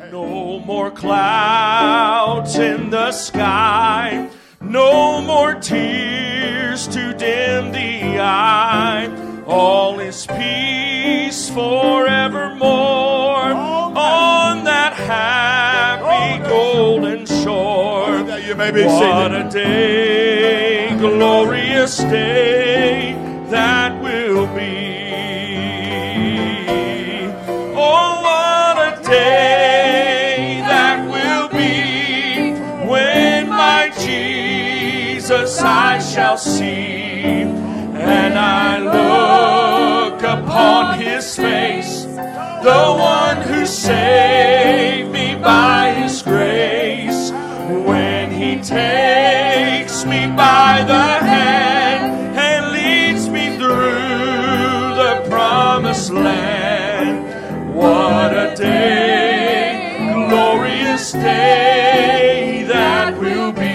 No more clouds in the sky, no more tears to dim the eye. All is peace forevermore on that happy golden shore. What a day, glorious day that will be. Oh, what a day that will be when my Jesus I shall see, and I look upon his face, the one who saved me by his grace. When he takes me by the hand and leads me through the promised land. What a day, glorious day that will be.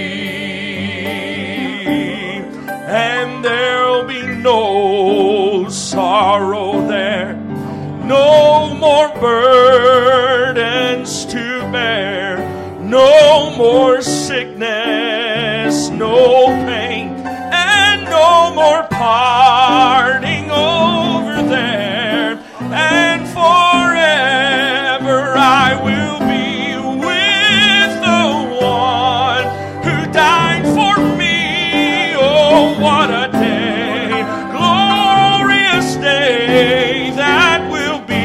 And there'll be no sorrow there, no more burdens to bear, no more sickness, no pain, and no more parting over there. And forever I will be with the one who died for me. Oh, what a day, glorious day that will be.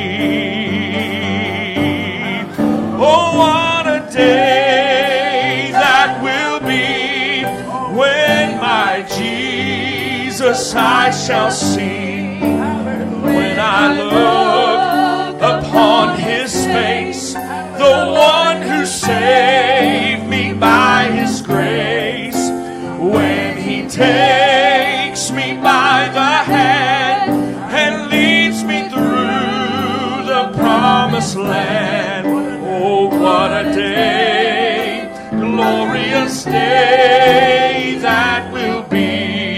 Oh, what a day that will be when my Jesus I shall see. When I look upon his face, the one who saved me by his grace. When he takes me by the hand and leads me through the promised land. Oh, what a day, glorious day that will be.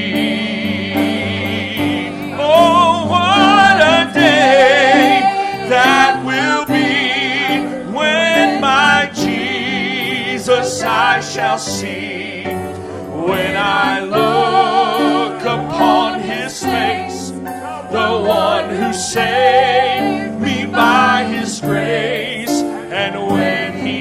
Oh, what a day that will be when my Jesus I shall see. When I look upon his face, the one who saved me by his grace. And when he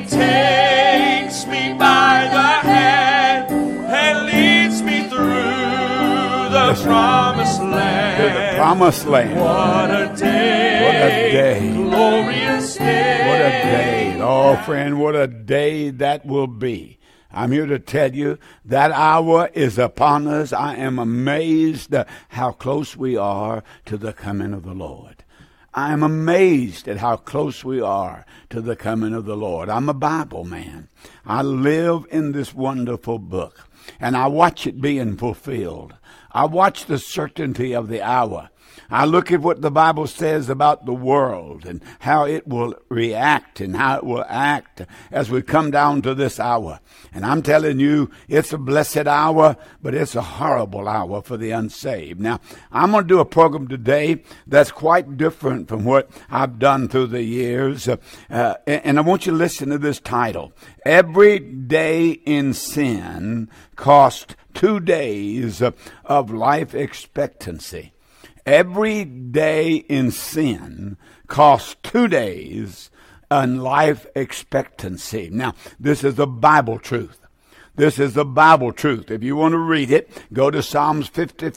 takes me by the hand and leads me through the promised land. To the promised land. What a day. What a day. Glorious day. What a day. Oh, friend, what a day that will be. I'm here to tell you that hour is upon us. I am amazed how close we are to the coming of the Lord. I am amazed at how close we are to the coming of the Lord. I'm a Bible man. I live in this wonderful book, and I watch it being fulfilled. I watch the certainty of the hour. I look at what the Bible says about the world and how it will react and how it will act as we come down to this hour. And I'm telling you, it's a blessed hour, but it's a horrible hour for the unsaved. Now, I'm going to do a program today that's quite different from what I've done through the years. And I want you to listen to this title. Every day in sin cost 2 days of life expectancy. Every day in sin costs 2 days in life expectancy. Now, this is the Bible truth. This is the Bible truth. If you want to read it, go to Psalms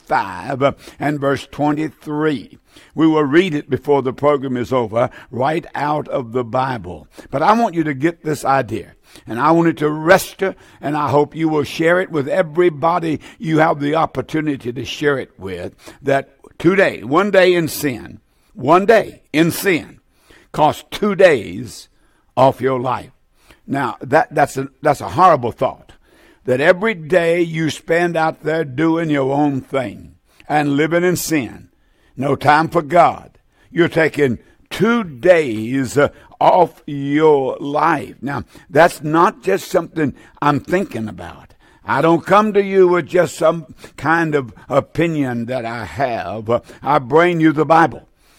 55 and verse 23. We will read it before the program is over, right out of the Bible. But I want you to get this idea. And I want it to register, and I hope you will share it with everybody you have the opportunity to share it with, that 2 days, 1 day in sin, 1 day in sin costs 2 days off your life. Now, that's a horrible thought, that every day you spend out there doing your own thing and living in sin, no time for God, you're taking 2 days off your life. Now, that's not just something I'm thinking about. I don't come to you with just some kind of opinion that I have. I bring you the Bible.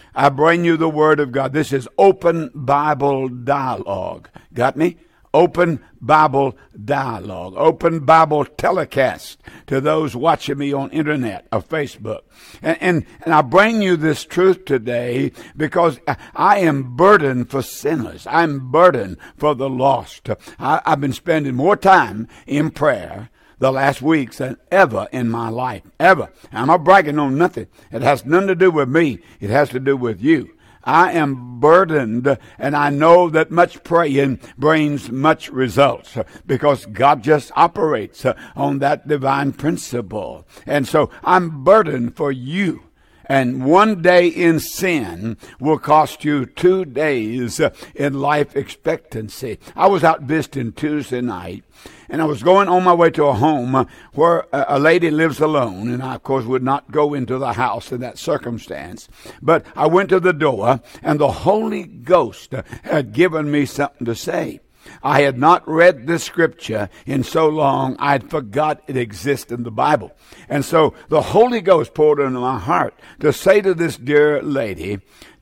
I bring you the Word of God. This is Open Bible Dialogue. Got me? Open Bible Dialogue. Open Bible Telecast to those watching me on internet or Facebook. And I bring you this truth today because I am burdened for sinners. I'm burdened for the lost. I've been spending more time in prayer the last weeks than ever in my life. Ever. I'm not bragging on nothing. It has nothing to do with me. It has to do with you. I am burdened, and I know that much praying brings much results because God just operates on that divine principle. And so I'm burdened for you. And one day in sin will cost you 2 days in life expectancy. I was out visiting Tuesday night, and I was going on my way to a home where a lady lives alone. And I, of course, would not go into the house in that circumstance. But I went to the door, and the Holy Ghost had given me something to say. I had not read this scripture in so long, I'd forgot it exists in the Bible. And so the Holy Ghost poured into my heart to say to this dear lady,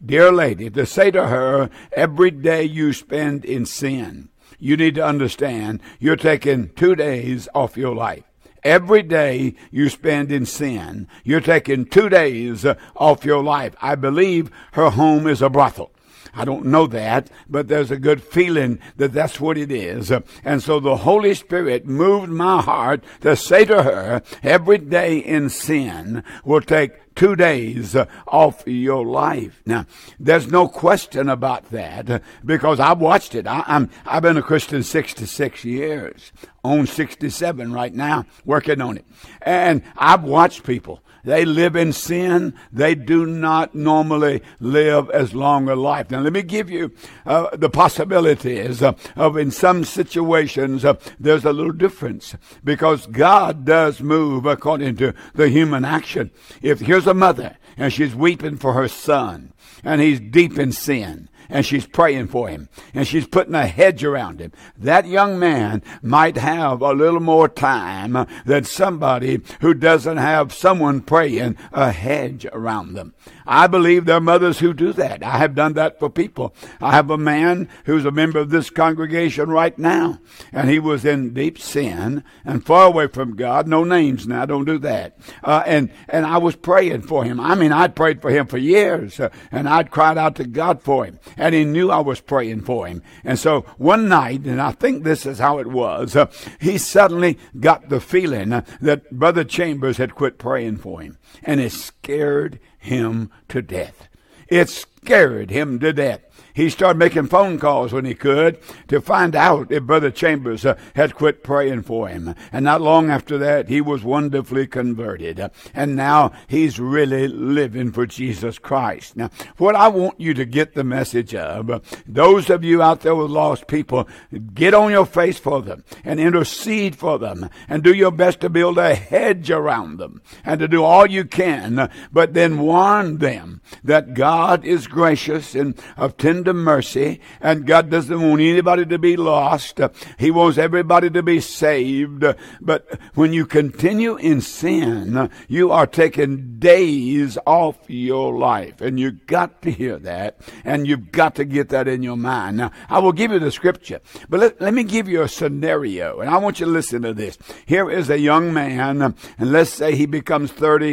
to say to her, every day you spend in sin, you need to understand you're taking 2 days off your life. Every day you spend in sin, you're taking 2 days off your life. I believe her home is a brothel. I don't know that, but there's a good feeling that that's what it is. And so the Holy Spirit moved my heart to say to her, every day in sin will take 2 days off your life. Now, there's no question about that because I've watched it. I've been a Christian 66 years, on 67 right now, working on it. And I've watched people. They live in sin. They do not normally live as long a life. Now, let me give you the possibilities of in some situations, there's a little difference because God does move according to the human action. If here's a mother and she's weeping for her son and he's deep in sin, and she's praying for him, and she's putting a hedge around him, that young man might have a little more time than somebody who doesn't have someone praying a hedge around them. I believe there are mothers who do that. I have done that for people. I have a man who's a member of this congregation right now, and he was in deep sin and far away from God. No names now, don't do that. And I was praying for him. I mean, I'd prayed for him for years, and I'd cried out to God for him. And he knew I was praying for him. And so one night, and I think this is how it was, he suddenly got the feeling that Brother Chambers had quit praying for him. And it scared him to death. It scared him to death. He started making phone calls when he could to find out if Brother Chambers had quit praying for him. And not long after that, he was wonderfully converted. And now he's really living for Jesus Christ. Now, what I want you to get the message of, those of you out there with lost people, get on your face for them and intercede for them and do your best to build a hedge around them and to do all you can, but then warn them that God is gracious and of tender mercy, and God doesn't want anybody to be lost. He wants everybody to be saved. But when you continue in sin, you are taking days off your life, and you've got to hear that, and you've got to get that in your mind. Now, I will give you the scripture, but let me give you a scenario, and I want you to listen to this. Here is a young man, and let's say he becomes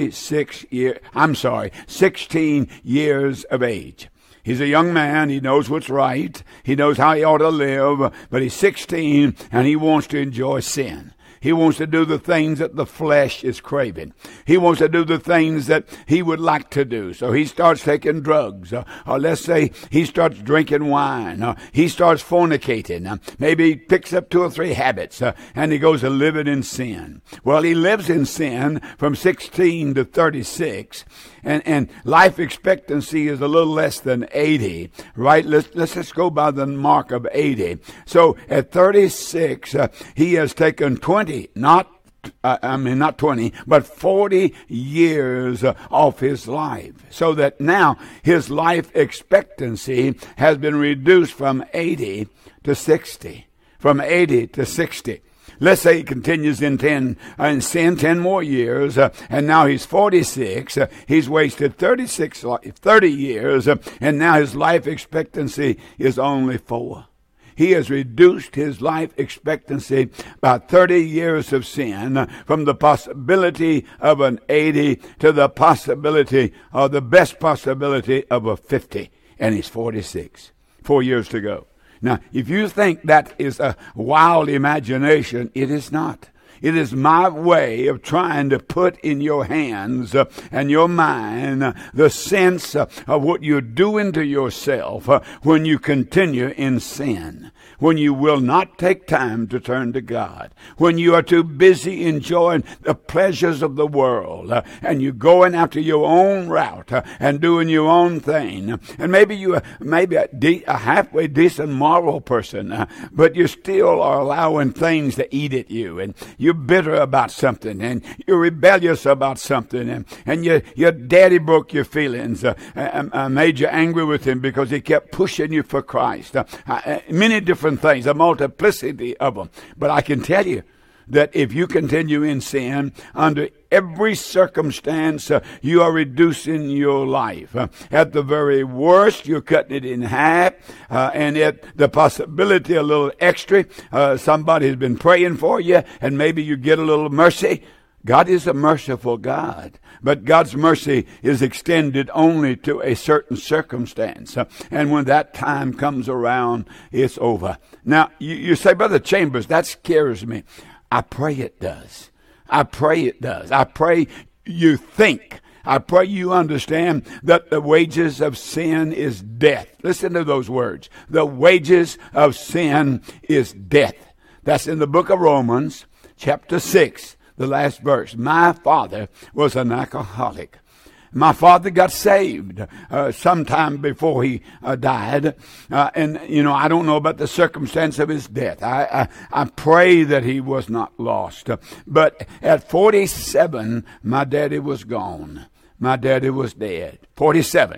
16 years of age. He's a young man. He knows what's right. He knows how he ought to live. But he's 16 and he wants to enjoy sin. He wants to do the things that the flesh is craving. He wants to do the things that he would like to do. So he starts taking drugs. Or let's say he starts drinking wine. Or he starts fornicating. Maybe he picks up 2 or 3 habits. And he goes to living in sin. Well, he lives in sin from 16 to 36. And life expectancy is a little less than 80, right? Let's just go by the mark of 80. So at 36, he has taken 20, not 20, but 40 years of his life. So that now his life expectancy has been reduced from 80 to 60. From 80 to 60. let's say he continues in sin 10 more years, and now he's 46. He's wasted 30 years, and now his life expectancy is only 4. He has reduced his life expectancy by 30 years of sin, from the possibility of an 80 to the possibility, or the best possibility, of a 50. And he's 46. 4 years to go. Now, if you think that is a wild imagination, it is not. It is my way of trying to put in your hands and your mind the sense of what you're doing to yourself when you continue in sin, when you will not take time to turn to God, when you are too busy enjoying the pleasures of the world, and you're going after your own route and doing your own thing. And maybe you maybe a halfway decent moral person, but you still are allowing things to eat at you, and you're bitter about something, and you're rebellious about something, and your daddy broke your feelings, made you angry with him because he kept pushing you for Christ. Many different things, a multiplicity of them. But I can tell you that if you continue in sin, under every circumstance, you are reducing your life. At the very worst, you're cutting it in half, and at the possibility a little extra, somebody's been praying for you, and maybe you get a little mercy. God is a merciful God, but God's mercy is extended only to a certain circumstance. And when that time comes around, it's over. Now, you say, Brother Chambers, that scares me. I pray it does. I pray it does. I pray you think. I pray you understand that the wages of sin is death. Listen to those words. The wages of sin is death. That's in the book of Romans, chapter 6, the last verse. My father was an alcoholic. My father got saved sometime before he died. And, I don't know about the circumstance of his death. I pray that he was not lost. But at 47, my daddy was gone. My daddy was dead. 47,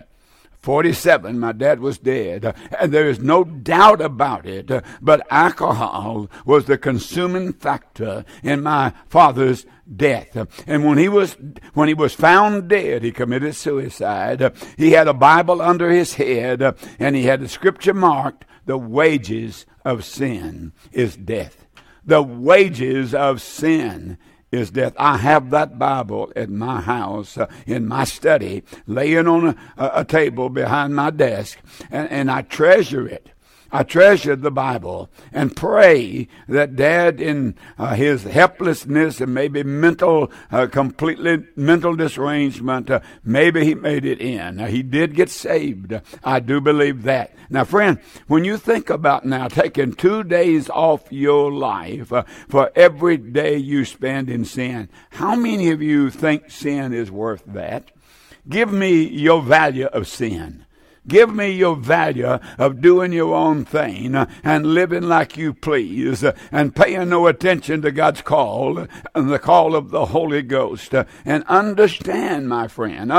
my dad was dead. And there is no doubt about it, but alcohol was the consuming factor in my father's death. And when he was found dead, he committed suicide. He had a Bible under his head, and he had the scripture marked, the wages of sin is death. The wages of sin is death. I have that Bible at my house, in my study, laying on a table behind my desk, and I treasure it. I treasure the Bible and pray that Dad, in his helplessness and maybe completely mental disarrangement, maybe he made it in. Now, he did get saved. I do believe that. Now, friend, when you think about now taking 2 days off your life for every day you spend in sin, how many of you think sin is worth that? Give me your value of sin. Give me your value of doing your own thing and living like you please and paying no attention to God's call and the call of the Holy Ghost. And understand, my friend,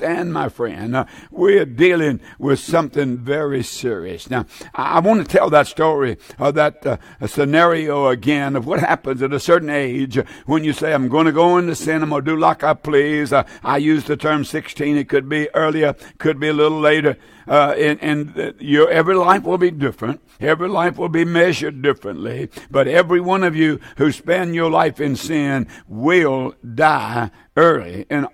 we're dealing with something very serious. Now, I want to tell that story, that scenario again of what happens at a certain age when you say, I'm going to go into sin, I'm going to do like I please. I use the term 16. It could be earlier, could be a little later. Your every life will be different. Every life will be measured differently. But every one of you who spend your life in sin will die early. In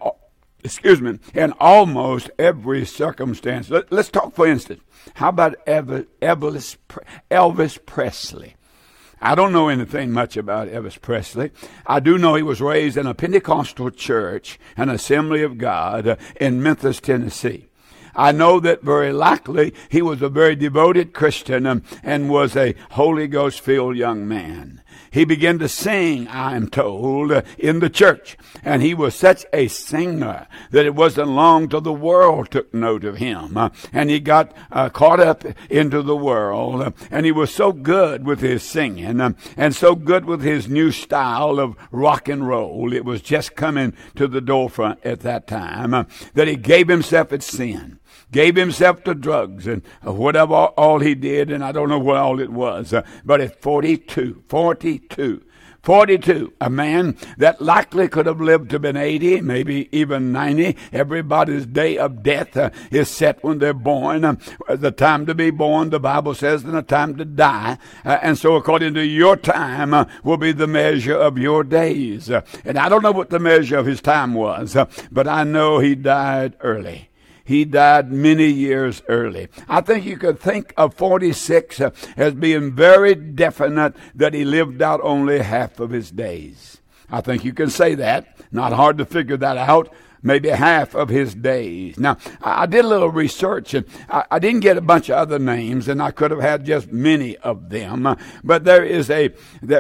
almost every circumstance. Let's talk, for instance. How about Elvis Presley? I don't know anything much about Elvis Presley. I do know he was raised in a Pentecostal church, an Assembly of God in Memphis, Tennessee. I know that very likely he was a very devoted Christian and was a Holy Ghost-filled young man. He began to sing, I am told, in the church. And he was such a singer that it wasn't long till the world took note of him. And he got caught up into the world. And he was so good with his singing and so good with his new style of rock and roll. It was just coming to the door at that time that he gave himself at sin. Gave himself to drugs and whatever all he did, and I don't know what all it was. But at 42, 42, a man that likely could have lived to have been 80, maybe even 90. Everybody's day of death is set when they're born. The time to be born, the Bible says, and the time to die. And so according to your time will be the measure of your days. And I don't know what the measure of his time was, but I know he died early. He died many years early. I think you could think of 46 as being very definite that he lived out only half of his days. I think you can say that. Not hard to figure that out. Maybe half of his days. Now, I did a little research, and I didn't get a bunch of other names, and I could have had just many of them. But there is a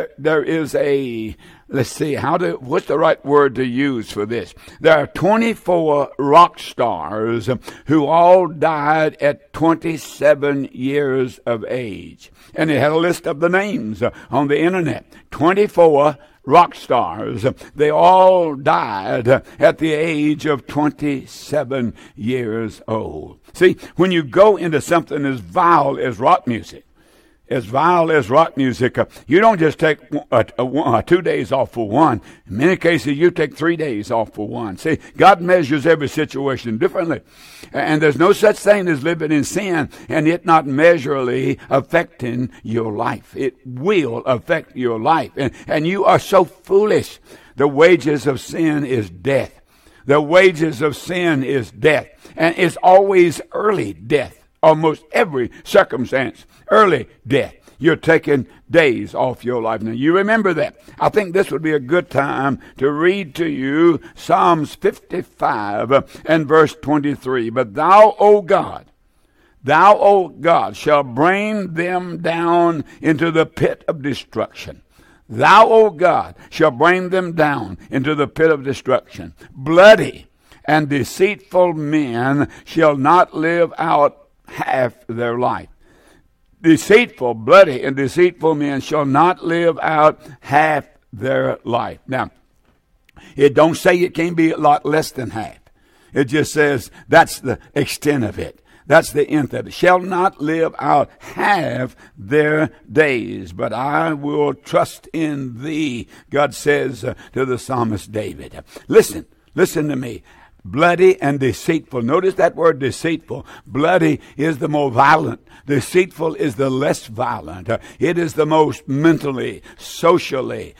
let's see, what's the right word to use for this? There are 24 rock stars who all died at 27 years of age. And it had a list of the names on the internet. 24 rock stars. They all died at the age of 27 years old. See, when you go into something as vile as rock music, you don't just take 2 days off for one. In many cases, you take 3 days off for one. See, God measures every situation differently. And there's no such thing as living in sin and it not measurably affecting your life. It will affect your life. And you are so foolish. The wages of sin is death. The wages of sin is death. And it's always early death. Almost every circumstance, early death. You're taking days off your life. Now, you remember that. I think this would be a good time to read to you Psalms 55 and verse 23. But thou, O God, shall bring them down into the pit of destruction. Thou, O God, shall bring them down into the pit of destruction. Bloody and deceitful men shall not live out half their life. Deceitful, bloody, and deceitful men shall not live out half their life. Now, it don't say it can be a lot less than half. It just says that's the extent of it. That's the end of it. Shall not live out half their days, but I will trust in thee, God says to the psalmist David. Listen to me. Bloody and deceitful. Notice that word deceitful. Bloody is the more violent. Deceitful is the less violent. It is the most mentally, socially,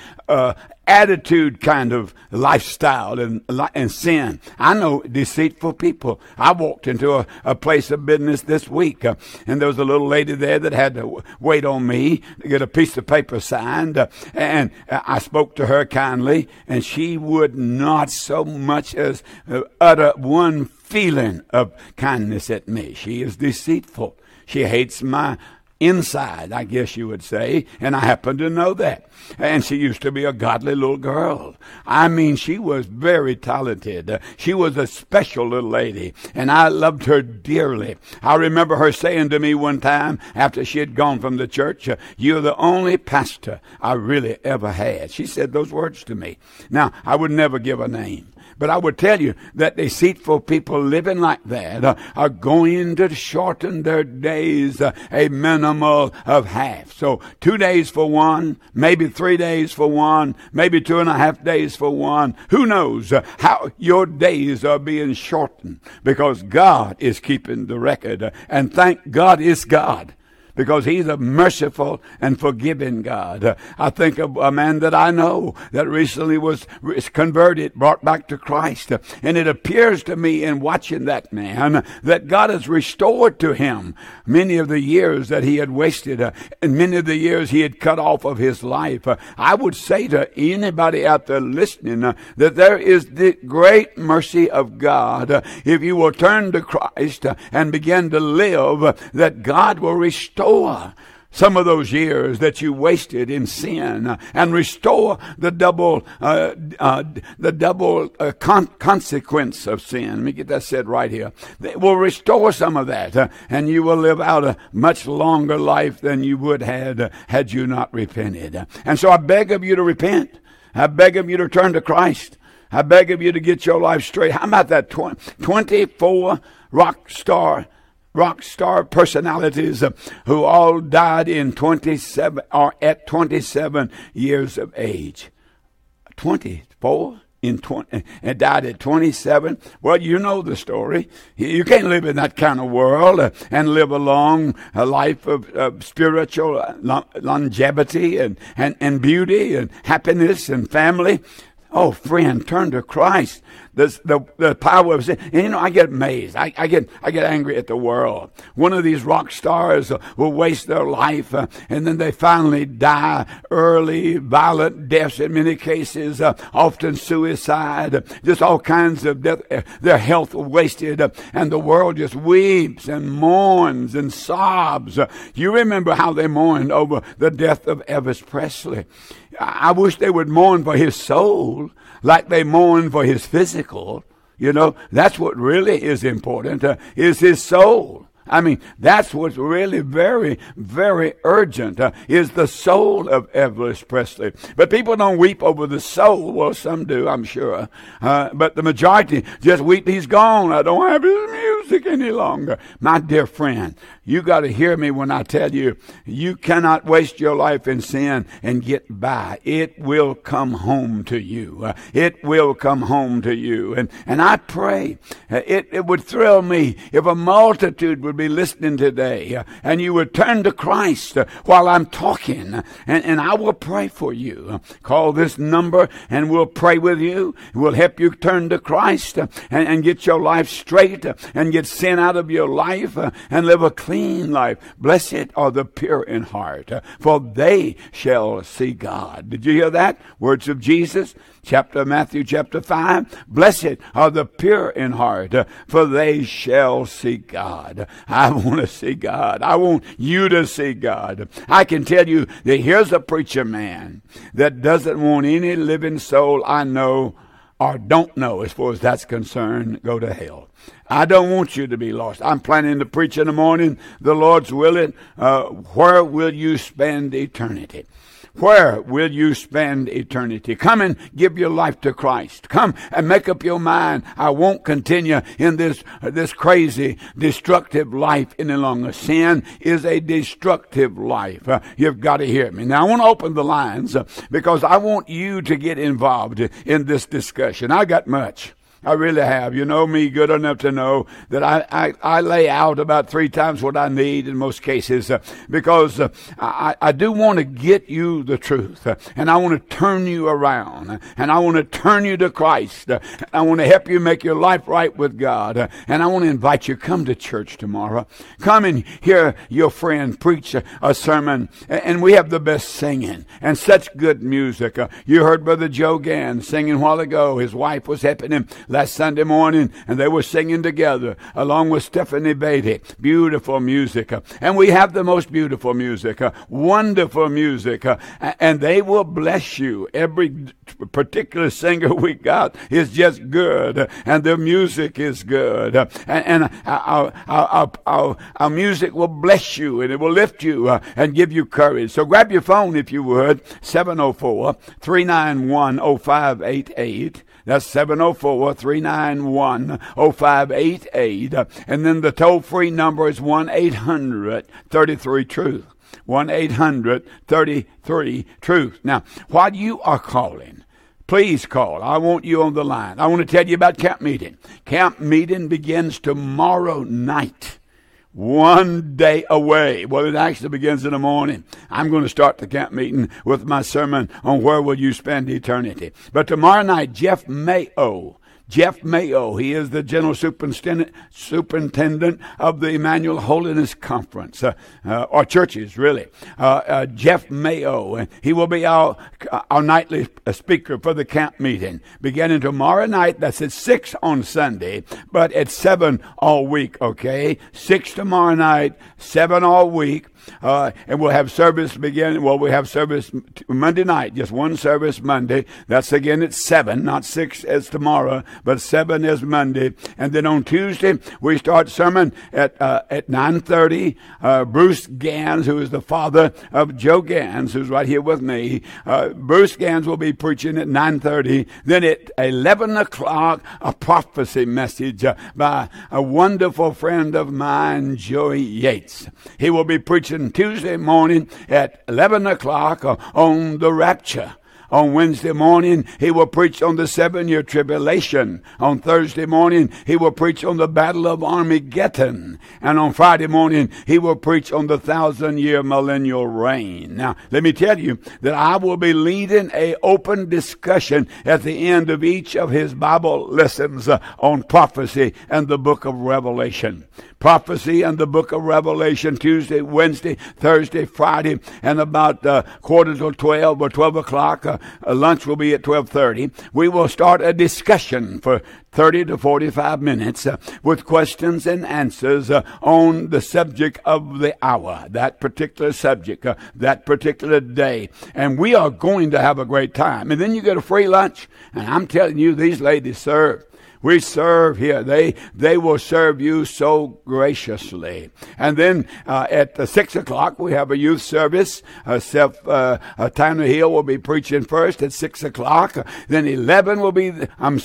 attitude kind of lifestyle and sin. I know deceitful people. I walked into a place of business this week, and there was a little lady there that had to wait on me to get a piece of paper signed, and I spoke to her kindly, and she would not so much as utter one feeling of kindness at me. She is deceitful. She hates my inside, I guess you would say, and I happen to know that. And she used to be a godly little girl. I mean, she was very talented. She was a special little lady, and I loved her dearly. I remember her saying to me one time after she had gone from the church, "You're the only pastor I really ever had." She said those words to me. Now, I would never give a name. But I would tell you that deceitful people living like that are going to shorten their days a minimal of half. So 2 days for one, maybe 3 days for one, maybe 2.5 days for one. Who knows how your days are being shortened, because God is keeping the record. And thank God it's God, because he's a merciful and forgiving God. I think of a man that I know that recently was converted, brought back to Christ. And it appears to me in watching that man that God has restored to him many of the years that he had wasted and many of the years he had cut off of his life. I would say to anybody out there listening that there is the great mercy of God. If you will turn to Christ and begin to live, that God will restore some of those years that you wasted in sin, and restore the double consequence of sin. Let me get that said right here. They will restore some of that, and you will live out a much longer life than you would have had you not repented. And so I beg of you to repent. I beg of you to turn to Christ. I beg of you to get your life straight. How about that 24 rock star rock star personalities who all died in 27 or at 27 years of age. 24 and died at 27. Well, you know the story. You can't live in that kind of world and live a long life of spiritual longevity and beauty and happiness and family. Oh, friend, turn to Christ. The power of sin. And I get amazed. I get angry at the world. One of these rock stars will waste their life, and then they finally die early, violent deaths in many cases, often suicide, just all kinds of death. Their health wasted, and the world just weeps and mourns and sobs. You remember how they mourned over the death of Elvis Presley. I wish they would mourn for his soul like they mourn for his physical. That's what really is important, is his soul. I mean, that's what's really very, very urgent, is the soul of Elvis Presley. But people don't weep over the soul. Well, some do, I'm sure. But the majority just weep, he's gone. I don't have his music any longer. My dear friend, you got to hear me when I tell you, you cannot waste your life in sin and get by. It will come home to you. It will come home to you. And I pray, it would thrill me if a multitude would be listening today, and you would turn to Christ while I'm talking, and I will pray for you. Call this number and we'll pray with you. We'll help you turn to Christ and get your life straight and get sin out of your life and live a clean life. Blessed are the pure in heart, for they shall see God. Did you hear that? Words of Jesus, Matthew chapter 5. Blessed are the pure in heart, for they shall see God. I want to see God. I want you to see God. I can tell you that here's a preacher man that doesn't want any living soul I know or don't know, as far as that's concerned, go to hell. I don't want you to be lost. I'm planning to preach in the morning, the Lord's willing. Where will you spend eternity? Where will you spend eternity? Come and give your life to Christ. Come and make up your mind. I won't continue in this crazy, destructive life any longer. Sin is a destructive life. You've got to hear me. Now, I want to open the lines because I want you to get involved in this discussion. I got much. I really have. You know me good enough to know that I lay out about 3 times what I need in most cases because I do want to get you the truth, and I want to turn you around, and I want to turn you to Christ. I want to help you make your life right with God, and I want to invite you, come to church tomorrow. Come and hear your friend preach a sermon, and we have the best singing and such good music. You heard Brother Joe Gann singing a while ago. His wife was helping him last Sunday morning, and they were singing together along with Stephanie Beatty. Beautiful music. And we have the most beautiful music, wonderful music, and they will bless you. Every particular singer we got is just good, and their music is good. And our music will bless you, and it will lift you and give you courage. So grab your phone, if you would, 704-391-0588. That's 704-391-0588. And then the toll-free number is 1-800-33-TRUTH. 1-800-33-TRUTH. Now, while you are calling, please call. I want you on the line. I want to tell you about camp meeting. Camp meeting begins tomorrow night. 1 day away. Well, it actually begins in the morning. I'm going to start the camp meeting with my sermon on where will you spend eternity. But tomorrow night, Jeff Mayo, he is the general superintendent of the Emmanuel Holiness Conference, or churches, really. Jeff Mayo, and he will be our nightly speaker for the camp meeting, beginning tomorrow night. That's at 6 on Sunday, but at 7 all week, okay? 6 tomorrow night, 7 all week. And we'll have service beginning. Well, we have service Monday night, just one service Monday. That's again at 7, not 6 as tomorrow, but 7 is Monday. And then on Tuesday, we start sermon at 9:30. Bruce Gans, who is the father of Joe Gans, who's right here with me, Bruce Gans will be preaching at 9:30. Then at 11 o'clock, a prophecy message by a wonderful friend of mine, Joey Yates. He will be preaching Tuesday morning at 11 o'clock on the rapture. On Wednesday morning, he will preach on the 7-year tribulation. On Thursday morning, he will preach on the battle of Armageddon. And on Friday morning, he will preach on the 1,000-year millennial reign. Now, let me tell you that I will be leading an open discussion at the end of each of his Bible lessons on prophecy and the book of Revelation. Prophecy and the book of Revelation, Tuesday, Wednesday, Thursday, Friday, and about quarter to 12 or 12 o'clock. Lunch will be at 12:30. We will start a discussion for 30 to 45 minutes with questions and answers on the subject of the hour, that particular subject, that particular day. And we are going to have a great time. And then you get a free lunch. And I'm telling you, these ladies serve. We serve here. They will serve you so graciously. And then at 6 o'clock, we have a youth service. Tanner Hill will be preaching first at 6 o'clock. Then 7 will be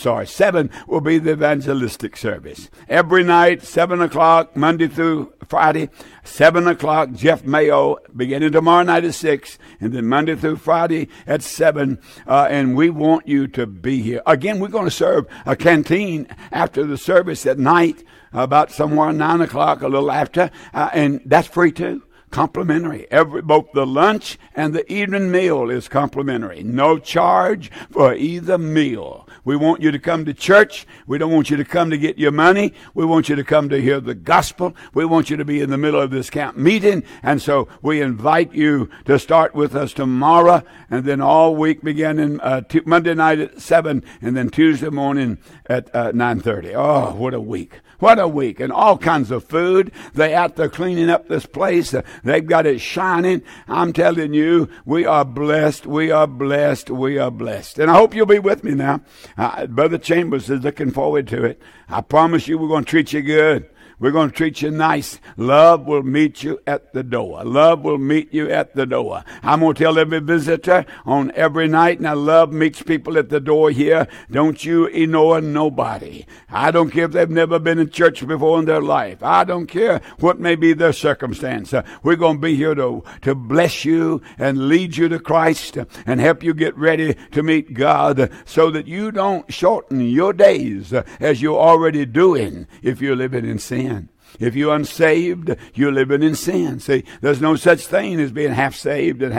the evangelistic service. Every night, 7 o'clock, Monday through Friday, 7 o'clock, Jeff Mayo, beginning tomorrow night at 6, and then Monday through Friday at 7, and we want you to be here. Again, we're going to serve a canteen after the service at night, about somewhere 9 o'clock, a little after, and that's free too. Complimentary. Both the lunch and the evening meal is complimentary. No charge for either meal. We want you to come to church. We don't want you to come to get your money. We want you to come to hear the gospel. We want you to be in the middle of this camp meeting. And so we invite you to start with us tomorrow, and then all week beginning Monday night at 7, and then Tuesday morning at 9:30. Oh, what a week. What a week. And all kinds of food. They out there cleaning up this place. They've got it shining. I'm telling you, we are blessed. We are blessed. We are blessed. And I hope you'll be with me now. Brother Chambers is looking forward to it. I promise you we're going to treat you good. We're going to treat you nice. Love will meet you at the door. Love will meet you at the door. I'm going to tell every visitor on every night, now love meets people at the door here. Don't you ignore nobody. I don't care if they've never been in church before in their life. I don't care what may be their circumstance. We're going to be here to bless you and lead you to Christ and help you get ready to meet God so that you don't shorten your days as you're already doing if you're living in sin. If you're unsaved, you're living in sin. See, there's no such thing as being half saved and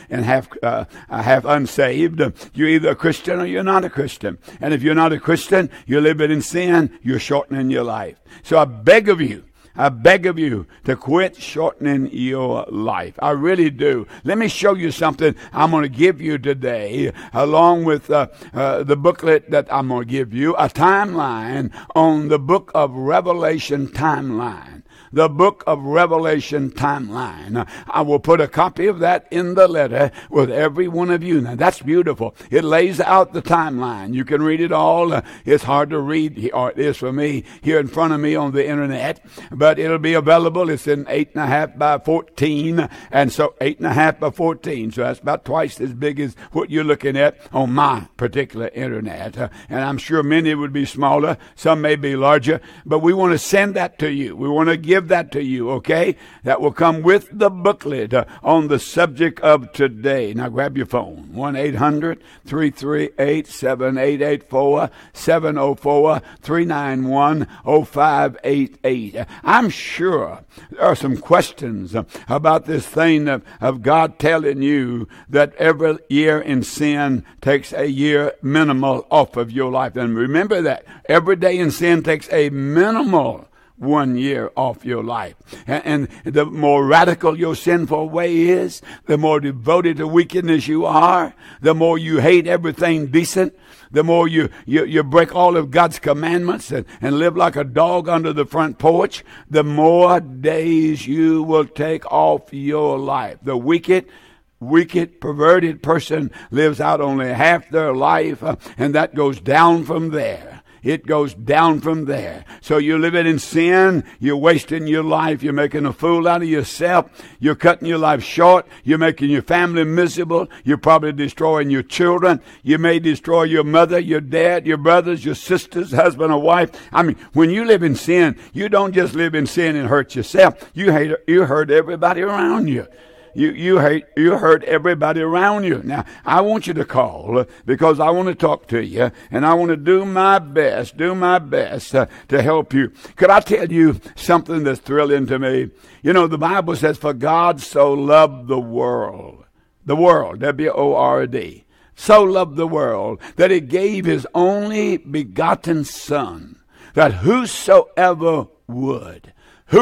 half unsaved. You're either a Christian or you're not a Christian. And if you're not a Christian, you're living in sin, you're shortening your life. So I beg of you to quit shortening your life. I really do. Let me show you something I'm going to give you today, along with the booklet that I'm going to give you, a timeline on the book of Revelation timeline. The book of Revelation timeline. I will put a copy of that in the letter with every one of you. Now, that's beautiful. It lays out the timeline. You can read it all. It's hard to read, or it is for me, here in front of me on the internet, but it'll be available. It's in 8.5 by 14, and so 8.5 by 14. So that's about twice as big as what you're looking at on my particular internet. And I'm sure many would be smaller. Some may be larger, but we want to send that to you. We want to give that to you, okay? That will come with the booklet on the subject of today. Now grab your phone, 1-800-338-7884, 704-391-0588. I'm sure there are some questions about this thing of God telling you that every year in sin takes a year minimal off of your life. And remember that every day in sin takes a minimal 1 year off your life. And the more radical your sinful way is, the more devoted to wickedness you are, the more you hate everything decent, the more you break all of God's commandments and live like a dog under the front porch, the more days you will take off your life. The wicked, perverted person lives out only half their life, and that goes down from there. It goes down from there. So you're living in sin. You're wasting your life. You're making a fool out of yourself. You're cutting your life short. You're making your family miserable. You're probably destroying your children. You may destroy your mother, your dad, your brothers, your sisters, husband or wife. I mean, when you live in sin, you don't just live in sin and hurt yourself. You hurt everybody around you. You hurt everybody around you. Now, I want you to call because I want to talk to you, and I want to do my best to help you. Could I tell you something that's thrilling to me? You know, the Bible says, for God so loved the world, W-O-R-D, so loved the world that he gave his only begotten Son, that whosoever would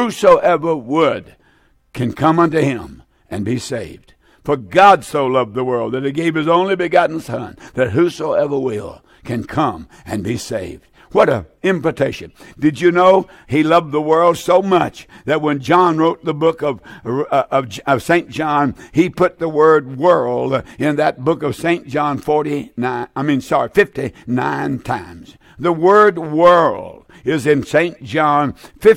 can come unto him and be saved. For God so loved the world that he gave his only begotten Son, that whosoever will can come and be saved. What an invitation. Did you know he loved the world so much that when John wrote the book of St. John, he put the word world in that book of St. John 59 times. The word world is in St. John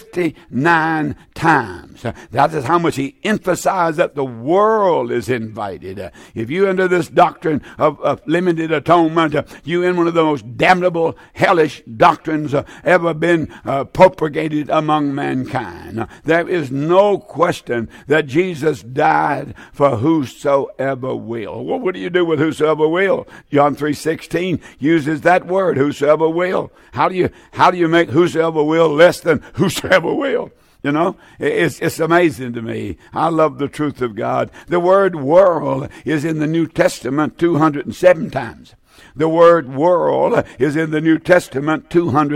59 times. That is how much he emphasized that the world is invited. If you under this doctrine of limited atonement, you in one of the most damnable, hellish doctrines ever been propagated among mankind. There is no question that Jesus died for whosoever will. Well, what do you do with whosoever will? John 3:16 uses that word, whosoever will. How do you make whosoever will less than whosoever will? You know, it's amazing to me. I love the truth of God. The word world is in the New Testament 207 times. The word world is in the New Testament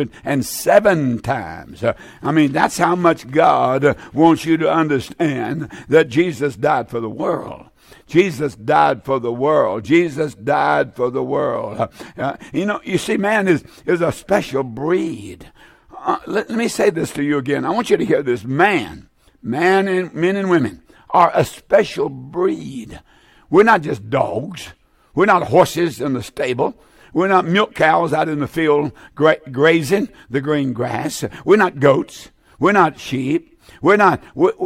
207 times. I mean, that's how much God wants you to understand that Jesus died for the world. Jesus died for the world. Jesus died for the world. You see, man is a special breed. Let me say this to you again. I want you to hear this. Men and women are a special breed. We're not just dogs. We're not horses in the stable. We're not milk cows out in the field grazing the green grass. We're not goats. We're not sheep. We're not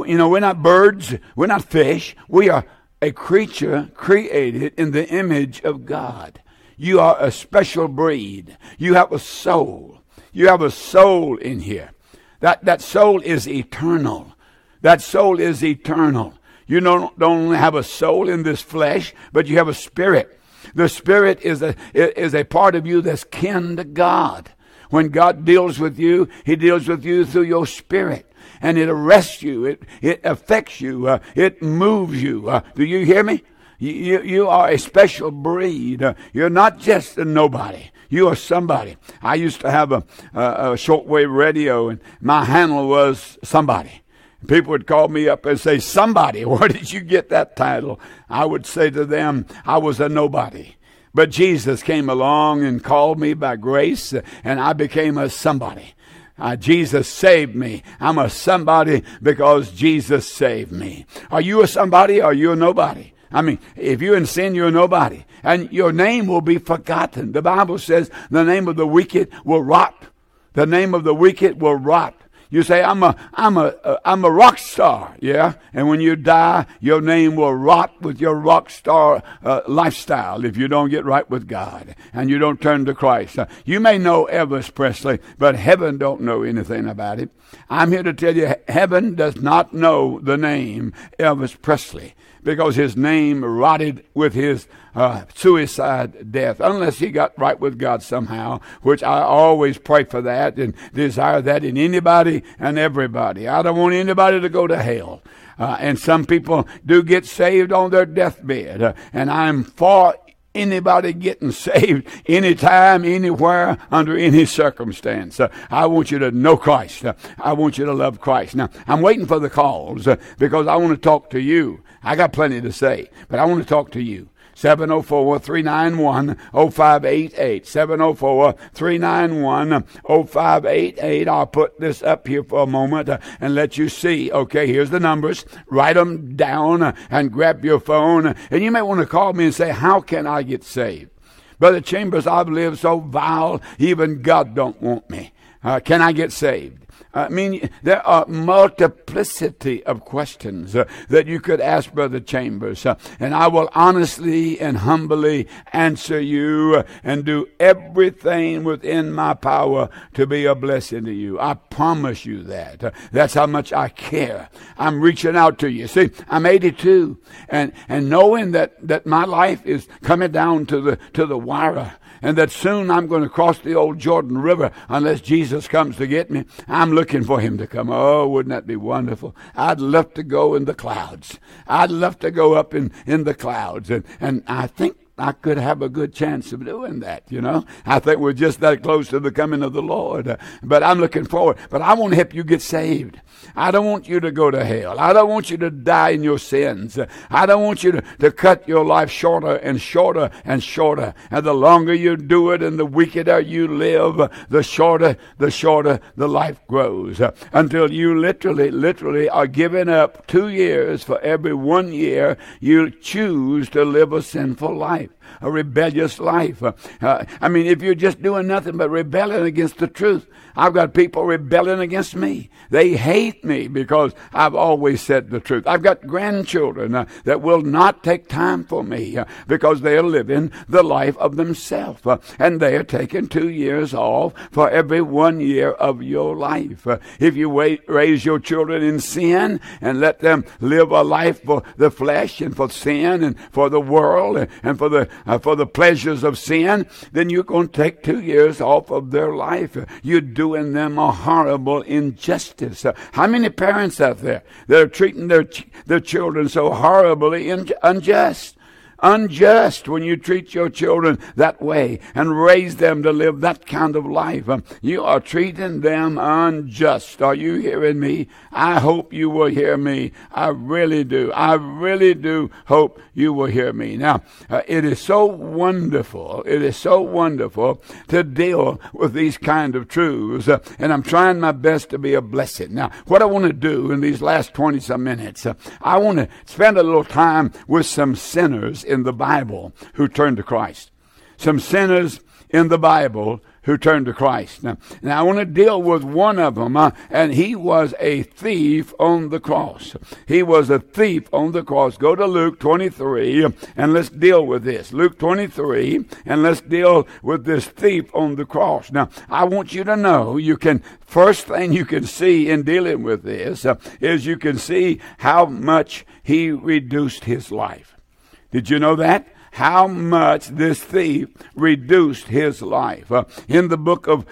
birds. We're not fish. We are a creature created in the image of God. You are a special breed. You have a soul. You have a soul in here. That soul is eternal. That soul is eternal. You don't only have a soul in this flesh, but you have a spirit. The spirit is a part of you that's kin to God. When God deals with you, he deals with you through your spirit. And it arrests you. It affects you. It moves you. Do you hear me? You are a special breed. You're not just a nobody. You are somebody. I used to have a shortwave radio, and my handle was somebody. People would call me up and say, somebody, where did you get that title? I would say to them, I was a nobody. But Jesus came along and called me by grace, and I became a somebody. Jesus saved me. I'm a somebody because Jesus saved me. Are you a somebody or are you a nobody? I mean, if you're in sin, you're a nobody. And your name will be forgotten. The Bible says the name of the wicked will rot. The name of the wicked will rot. You say, I'm a rock star, yeah? And when you die, your name will rot with your rock star lifestyle if you don't get right with God and you don't turn to Christ. You may know Elvis Presley, but heaven don't know anything about it. I'm here to tell you, heaven does not know the name Elvis Presley because his name rotted with his suicide death, unless he got right with God somehow, which I always pray for that and desire that in anybody and everybody. I don't want anybody to go to hell. And some people do get saved on their deathbed. And I'm for anybody getting saved anytime, anywhere, under any circumstance. I want you to know Christ. I want you to love Christ. Now, I'm waiting for the calls because I want to talk to you. I got plenty to say, but I want to talk to you. 704-391-0588. 704-391-0588. I'll put this up here for a moment and let you see. Okay, here's the numbers. Write them down and grab your phone. And you may want to call me and say, how can I get saved? Brother Chambers, I've lived so vile, even God don't want me. Can I get saved? I mean, there are multiplicity of questions that you could ask Brother Chambers, and I will honestly and humbly answer you and do everything within my power to be a blessing to you. I promise you that. That's how much I care. I'm reaching out to you. See, I'm 82, and knowing that my life is coming down to the wire, and that soon I'm going to cross the old Jordan River unless Jesus comes to get me. I'm looking for him to come. Oh, wouldn't that be wonderful? I'd love to go in the clouds. I'd love to go up in the clouds. And I think I could have a good chance of doing that, you know. I think we're just that close to the coming of the Lord. But I'm looking forward. But I want to help you get saved. I don't want you to go to hell. I don't want you to die in your sins. I don't want you to cut your life shorter and shorter and shorter. And the longer you do it and the weaker you live, the shorter the life grows. Until you literally are giving up 2 years for every 1 year you choose to live a sinful life. A rebellious life. I mean, if you're just doing nothing but rebelling against the truth, I've got people rebelling against me. They hate me because I've always said the truth. I've got grandchildren that will not take time for me because they're living the life of themselves. And they are taking 2 years off for every 1 year of your life. If you raise your children in sin and let them live a life for the flesh and for sin and for the world and for the pleasures of sin, then you're going to take 2 years off of their life. You're doing them a horrible injustice. How many parents out there that are treating their children so horribly unjust? Unjust when you treat your children that way and raise them to live that kind of life. You are treating them unjust. Are you hearing me? I hope you will hear me. I really do. I really do hope you will hear me. Now, it is so wonderful. It is so wonderful to deal with these kind of truths. And I'm trying my best to be a blessing. Now, what I want to do in these last 20-some minutes, I want to spend a little time with some sinners in the Bible who turned to Christ. Some sinners in the Bible who turned to Christ. Now I want to deal with one of them, and he was a thief on the cross. He was a thief on the cross. Go to Luke 23, and let's deal with this. Luke 23, and let's deal with this thief on the cross. Now, I want you to know, first thing you can see in dealing with this is you can see how much he reduced his life. Did you know that? How much this thief reduced his life. In the book of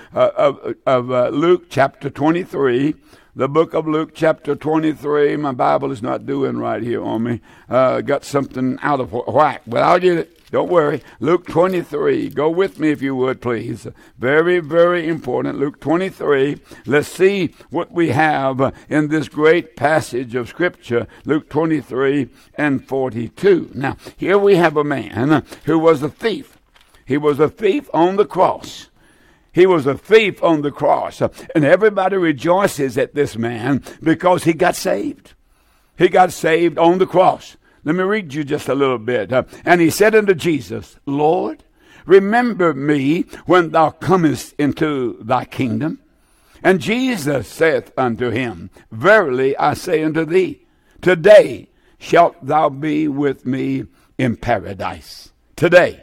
Luke chapter 23, the book of Luke chapter 23, my Bible is not doing right here on me. Got something out of whack, but I'll get it. Don't worry. Luke 23. Go with me if you would, please. Very, very important. Luke 23. Let's see what we have in this great passage of Scripture. Luke 23 and 42. Now, here we have a man who was a thief. He was a thief on the cross. He was a thief on the cross. And everybody rejoices at this man because he got saved. He got saved on the cross. Let me read you just a little bit. And he said unto Jesus, Lord, remember me when thou comest into thy kingdom. And Jesus saith unto him, Verily I say unto thee, today shalt thou be with me in paradise. Today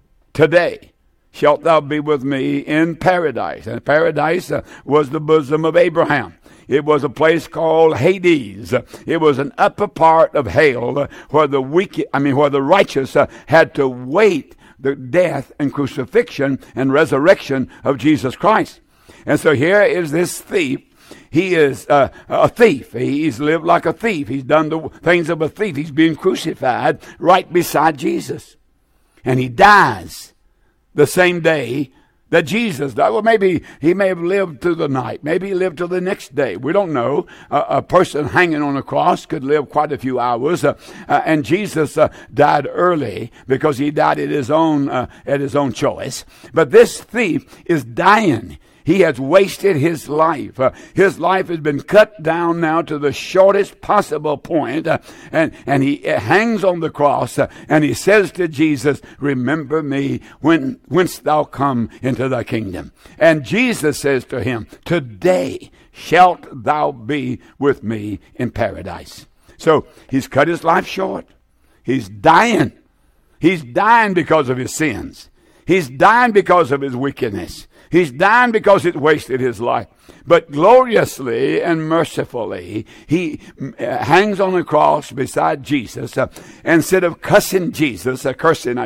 shalt thou be with me in paradise. And paradise was the bosom of Abraham. It was a place called Hades. It was an upper part of hell where the righteous had to wait the death and crucifixion and resurrection of Jesus Christ. And so here is this thief. He is a thief. He's lived like a thief. He's done the things of a thief. He's being crucified right beside Jesus. And he dies the same day that Jesus died. Well, maybe he may have lived through the night. Maybe he lived till the next day. We don't know. A person hanging on a cross could live quite a few hours. And Jesus died early because he died at his own choice. But this thief is dying. He has wasted his life. His life has been cut down now to the shortest possible point. And he hangs on the cross and he says to Jesus, remember me whence thou come into thy kingdom. And Jesus says to him, today shalt thou be with me in paradise. So he's cut his life short. He's dying. He's dying because of his sins. He's dying because of his wickedness. He's dying because it wasted his life. But gloriously and mercifully, he hangs on the cross beside Jesus. Instead of cursing Jesus, instead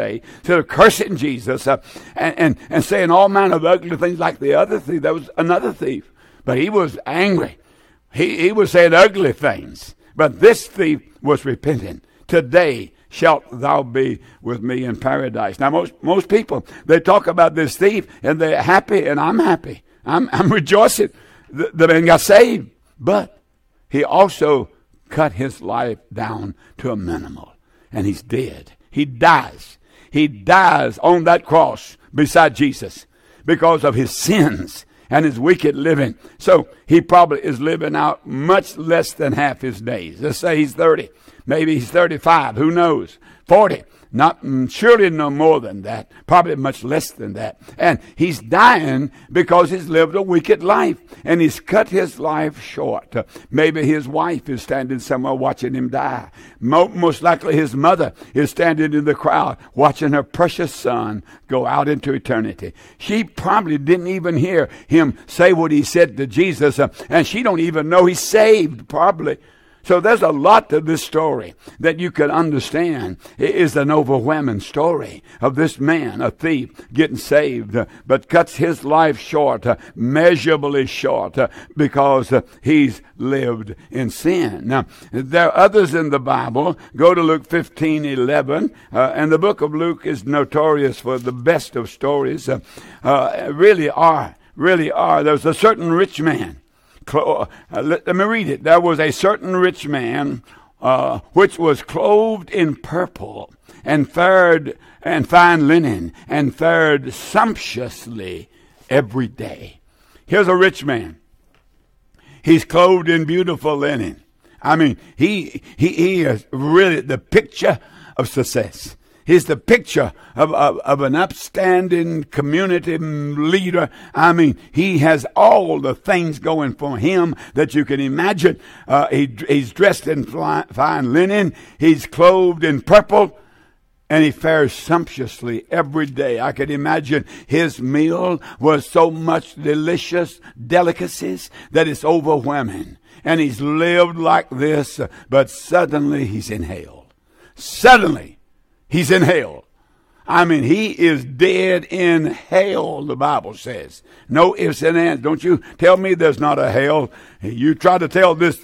of cursing Jesus and saying all manner of ugly things like the other thief, there was another thief. But he was angry. He was saying ugly things. But this thief was repentant. Today shalt thou be with me in paradise. Now, most people, they talk about this thief, and they're happy, and I'm happy. I'm rejoicing. The man got saved. But he also cut his life down to a minimal. And he's dead. He dies. He dies on that cross beside Jesus because of his sins and his wicked living. So he probably is living out much less than half his days. Let's say he's 30. Maybe he's 35. Who knows? 40. Surely no more than that. Probably much less than that. And he's dying because he's lived a wicked life. And he's cut his life short. Maybe his wife is standing somewhere watching him die. Most likely his mother is standing in the crowd watching her precious son go out into eternity. She probably didn't even hear him say what he said to Jesus. And she don't even know he's saved, probably. So there's a lot to this story that you can understand. It is an overwhelming story of this man, a thief, getting saved, but cuts his life short, measurably short, because he's lived in sin. Now, there are others in the Bible. Go to Luke 15:11, and the book of Luke is notorious for the best of stories. Really are. There's a certain rich man. Let me read it. There was a certain rich man which was clothed in purple and fared and fine linen and fared sumptuously every day. Here's a rich man. He's clothed in beautiful linen. I mean, he is really the picture of success. He's the picture of an upstanding community leader. I mean, he has all the things going for him that you can imagine. He's dressed in fine linen. He's clothed in purple. And he fares sumptuously every day. I can imagine his meal was so much delicious delicacies that it's overwhelming. And he's lived like this, but suddenly he's in hell. Suddenly he's in hell. I mean, he is dead in hell, the Bible says. No ifs and ands. Don't you tell me there's not a hell. You try to tell this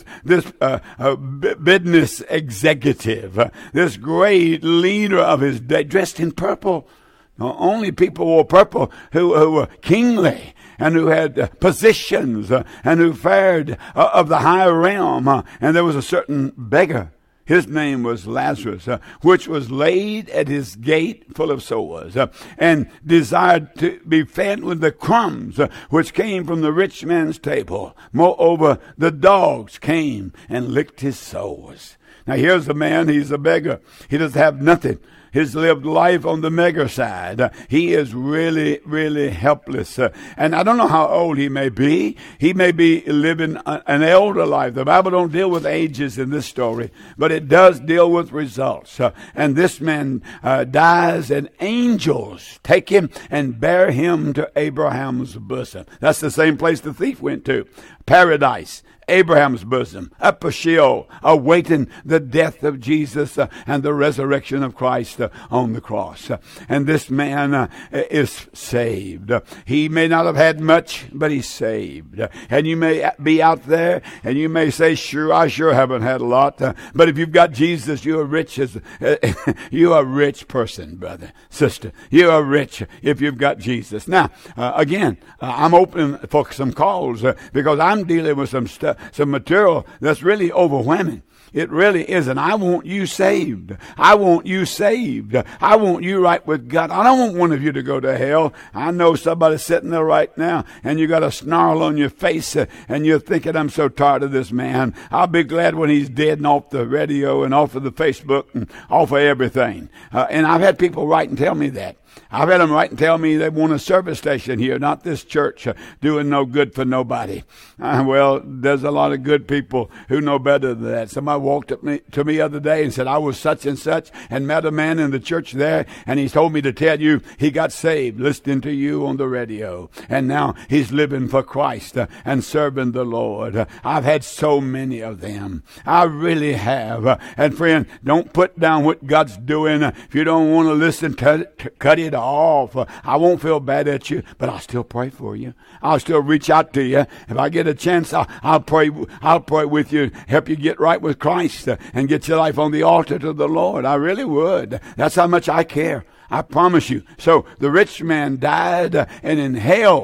business executive, this great leader of his day, dressed in purple. Only people wore purple who were kingly and who had positions and who fared of the higher realm. And there was a certain beggar. His name was Lazarus, which was laid at his gate full of sores, and desired to be fed with the crumbs which came from the rich man's table. Moreover, the dogs came and licked his sores. Now here's a man, he's a beggar. He doesn't have nothing. He's lived life on the beggar side. He is really, really helpless. And I don't know how old he may be. He may be living an elder life. The Bible don't deal with ages in this story, but it does deal with results. And this man dies, and angels take him and bear him to Abraham's bosom. That's the same place the thief went to. Paradise. Abraham's bosom, upper Sheol, awaiting the death of Jesus and the resurrection of Christ on the cross. And this man is saved. He may not have had much, but he's saved. And you may be out there and you may say, sure, I sure haven't had a lot. But if you've got Jesus, you're rich. You're a rich person, brother, sister. You are rich if you've got Jesus. Now, again, I'm open for some calls because I'm dealing with some stuff, some material that's really overwhelming. It really isn't. I want you saved. I want you saved. I want you right with God. I don't want one of you to go to hell. I know somebody sitting there right now, and you got a snarl on your face, and you're thinking, I'm so tired of this man. I'll be glad when he's dead and off the radio and off of the Facebook and off of everything. And I've had people write and tell me that. I've had them write and tell me they want a service station here, not this church, doing no good for nobody. Well, there's a lot of good people who know better than that. Somebody walked up to me the other day and said, I was such and such and met a man in the church there, and he told me to tell you he got saved listening to you on the radio. And now he's living for Christ and serving the Lord. I've had so many of them. I really have. And friend, don't put down what God's doing. If you don't want to listen, cut it off. I won't feel bad at you, but I'll still pray for you. I'll still reach out to you. If I get a chance, I'll pray with you, help you get right with Christ and get your life on the altar to the Lord. I really would. That's how much I care. I promise you. So the rich man died and in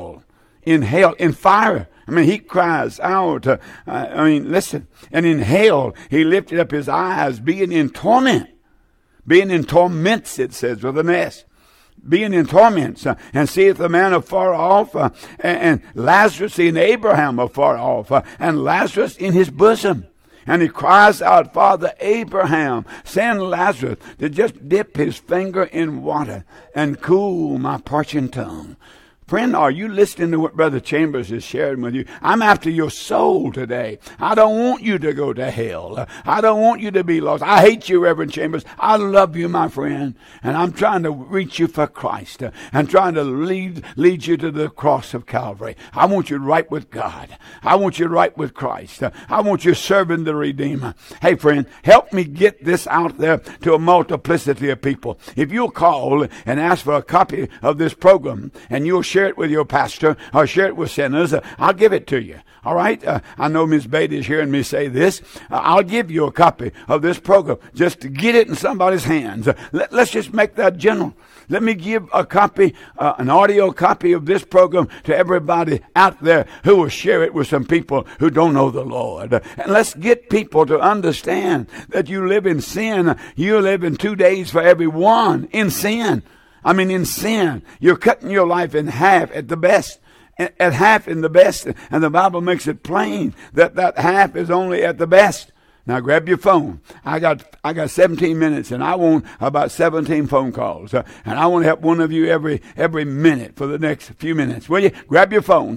fire. I mean, he cries out. Listen. And in hell, he lifted up his eyes, being in torment. Being in torments, it says, with an S. Being in torments, and seeth the man afar off, and Lazarus, seeing Abraham afar off, and Lazarus in his bosom. And he cries out, Father Abraham, send Lazarus to just dip his finger in water and cool my parching tongue. Friend, are you listening to what Brother Chambers is sharing with you? I'm after your soul today. I don't want you to go to hell. I don't want you to be lost. I hate you, Reverend Chambers. I love you, my friend. And I'm trying to reach you for Christ and trying to lead you to the cross of Calvary. I want you right with God. I want you right with Christ. I want you serving the Redeemer. Hey, friend, help me get this out there to a multiplicity of people. If you'll call and ask for a copy of this program, and you'll share it with your pastor or share it with sinners, I'll give it to you. All right? I know Ms. Beatty is hearing me say this. I'll give you a copy of this program just to get it in somebody's hands. Let's just make that general. Let me give a copy, an audio copy of this program to everybody out there who will share it with some people who don't know the Lord. And let's get people to understand that you live in sin. You live in 2 days for every one in sin. In sin. You're cutting your life in half at the best. At half in the best. And the Bible makes it plain that half is only at the best. Now grab your phone. I got 17 minutes, and I want about 17 phone calls. And I want to help one of you every minute for the next few minutes. Will you? Grab your phone,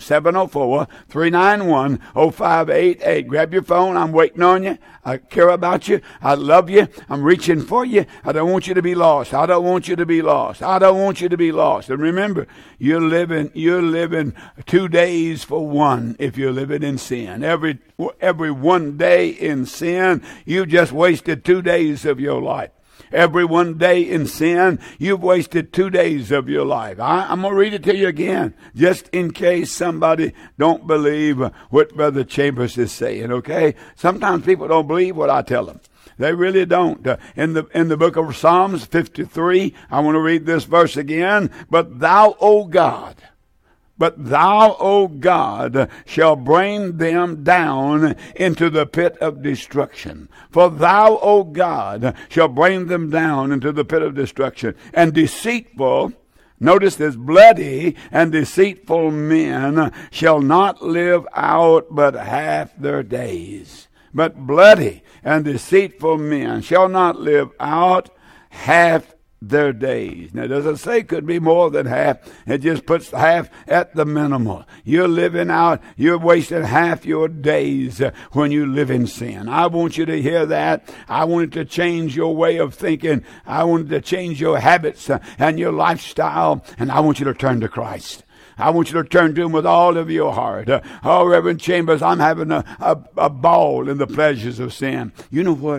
704-391-0588. Grab your phone. I'm waiting on you. I care about you. I love you. I'm reaching for you. I don't want you to be lost. I don't want you to be lost. I don't want you to be lost. And remember, you're living 2 days for one if you're living in sin. Every 1 day in sin, you just wasted 2 days of your life. Every 1 day in sin, you've wasted 2 days of your life. I'm going to read it to you again, just in case somebody don't believe what Brother Chambers is saying, okay? Sometimes people don't believe what I tell them. They really don't. In the book of Psalms 53, I want to read this verse again. But thou, O God, shall bring them down into the pit of destruction. For thou, O God, shall bring them down into the pit of destruction. And deceitful, notice this, bloody and deceitful men shall not live out but half their days. But bloody and deceitful men shall not live out half their days. Now, it doesn't say it could be more than half. It just puts half at the minimal. You're living out, you're wasting half your days when you live in sin. I want you to hear that. I want it to change your way of thinking. I want it to change your habits and your lifestyle. And I want you to turn to Christ. I want you to turn to Him with all of your heart. Reverend Chambers, I'm having a ball in the pleasures of sin. You know what?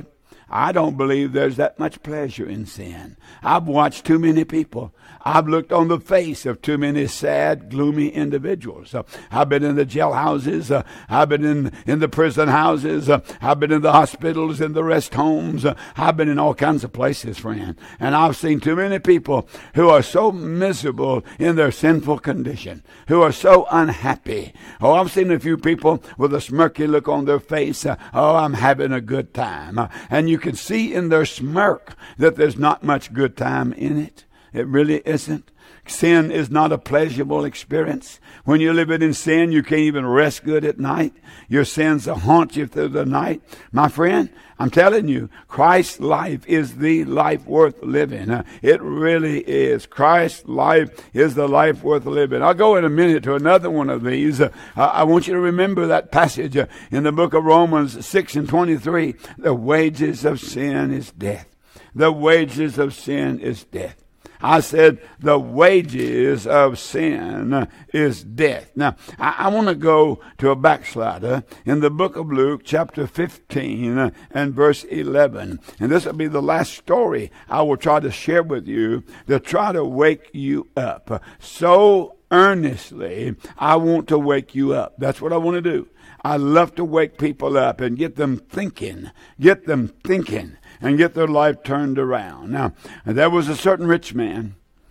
I don't believe there's that much pleasure in sin. I've watched too many people. I've looked on the face of too many sad, gloomy individuals. I've been in the jailhouses. I've been in the prison houses. I've been in the hospitals, in the rest homes. I've been in all kinds of places, friend. And I've seen too many people who are so miserable in their sinful condition, who are so unhappy. Oh, I've seen a few people with a smirky look on their face. Oh, I'm having a good time. And you can see in their smirk that there's not much good time in it. It really isn't. Sin is not a pleasurable experience. When you're living in sin, you can't even rest good at night. Your sins will haunt you through the night. My friend, I'm telling you, Christ's life is the life worth living. It really is. Christ's life is the life worth living. I'll go in a minute to another one of these. I want you to remember that passage in the book of Romans 6:23. The wages of sin is death. The wages of sin is death. I said the wages of sin is death. Now, I want to go to a backslider in the book of Luke, chapter 15 and verse 11. And this will be the last story I will try to share with you to try to wake you up. So earnestly, I want to wake you up. That's what I want to do. I love to wake people up and get them thinking, and get their life turned around. Now, there was a certain rich man.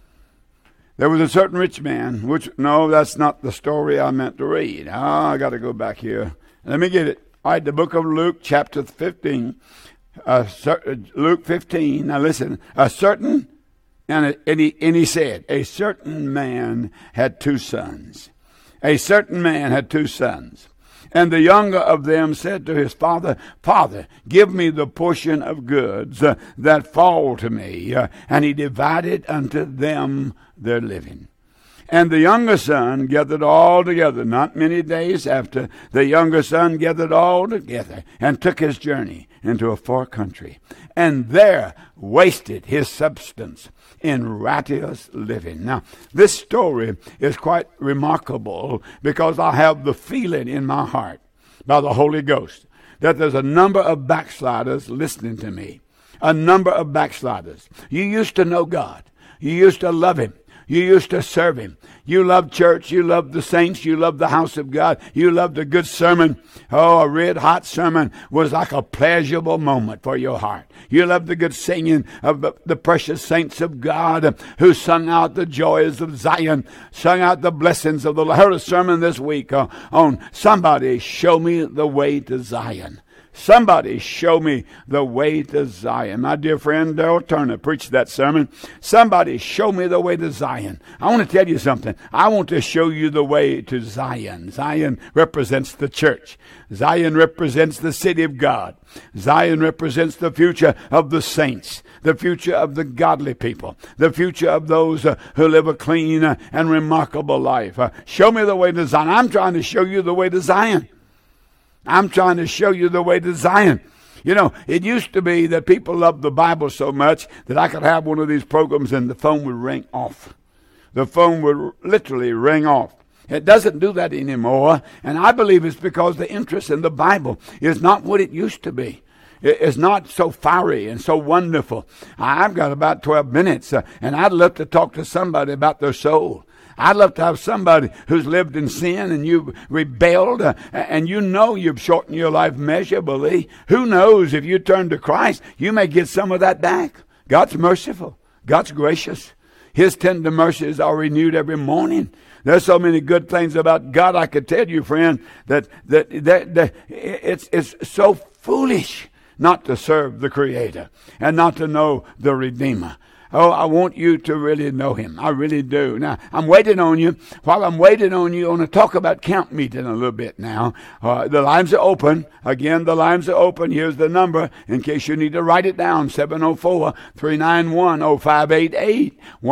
No, that's not the story I meant to read. I got to go back here. Let me get it. All right, the book of Luke, chapter 15. Luke 15. Now listen. And he said, a certain man had two sons. And the younger of them said to his father, Father, give me the portion of goods that fall to me. And he divided unto them their living. And the younger son gathered all together. Not many days after, the younger son gathered all together and took his journey into a far country, and there wasted his substance in riotous living. Now, this story is quite remarkable because I have the feeling in my heart by the Holy Ghost that there's a number of backsliders listening to me. A number of backsliders. You used to know God. You used to love Him. You used to serve Him. You loved church. You loved the saints. You loved the house of God. You loved a good sermon. Oh, a red hot sermon was like a pleasurable moment for your heart. You loved the good singing of the precious saints of God who sung out the joys of Zion, sung out the blessings of the Lord. I heard a sermon this week on somebody show me the way to Zion. Somebody show me the way to Zion. My dear friend Darrell Turner preached that sermon. Somebody show me the way to Zion. I want to tell you something. I want to show you the way to Zion. Zion represents the church. Zion represents the city of God. Zion represents the future of the saints, the future of the godly people, the future of those who live a clean and remarkable life. Show me the way to Zion. I'm trying to show you the way to Zion. I'm trying to show you the way to Zion. You know, it used to be that people loved the Bible so much that I could have one of these programs and the phone would ring off. The phone would literally ring off. It doesn't do that anymore, and I believe it's because the interest in the Bible is not what it used to be. It's not so fiery and so wonderful. I've got about 12 minutes, and I'd love to talk to somebody about their soul. I'd love to have somebody who's lived in sin and you've rebelled and you know you've shortened your life measurably. Who knows, if you turn to Christ, you may get some of that back. God's merciful. God's gracious. His tender mercies are renewed every morning. There's so many good things about God. I could tell you, friend, that it's so foolish not to serve the Creator and not to know the Redeemer. Oh, I want you to really know Him. I really do. Now, I'm waiting on you. While I'm waiting on you, I want to talk about camp meeting a little bit now. The lines are open. Again, the lines are open. Here's the number in case you need to write it down. 704-391-0588.